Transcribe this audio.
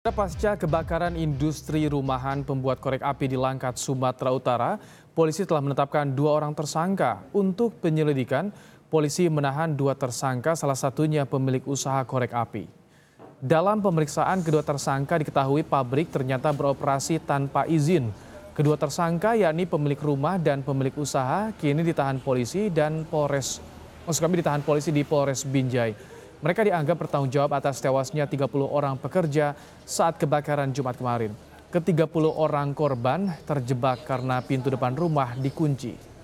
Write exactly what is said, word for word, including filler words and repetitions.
Pasca kebakaran industri rumahan pembuat korek api di Langkat, Sumatera Utara, polisi telah menetapkan dua orang tersangka. Untuk penyelidikan, polisi menahan dua tersangka, salah satunya pemilik usaha korek api. Dalam pemeriksaan, kedua tersangka diketahui pabrik ternyata beroperasi tanpa izin. Kedua tersangka yakni pemilik rumah dan pemilik usaha kini ditahan polisi dan Polres, maksud kami ditahan polisi di Polres Binjai. Mereka dianggap bertanggung jawab atas tewasnya tiga puluh orang pekerja saat kebakaran Jumat kemarin. Ke tiga puluh orang korban terjebak karena pintu depan rumah dikunci.